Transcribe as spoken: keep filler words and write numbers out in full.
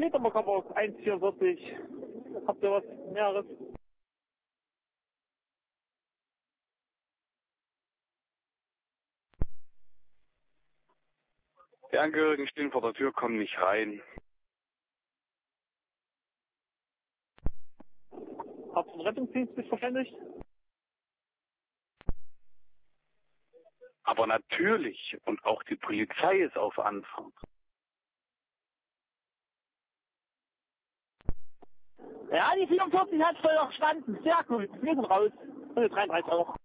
geht aber gerade auf eins Komma vierundvierzig. Habt ihr was Näheres? Die Angehörigen stehen vor der Tür, kommen nicht rein. Habt ihr den Rettungsdienst mich verständigt? Aber natürlich, und auch die Polizei ist auf Anfang. Ja, die vierundvierzig hat voll verstanden. Sehr gut. Wir sind raus. Und die dreiunddreißig auch.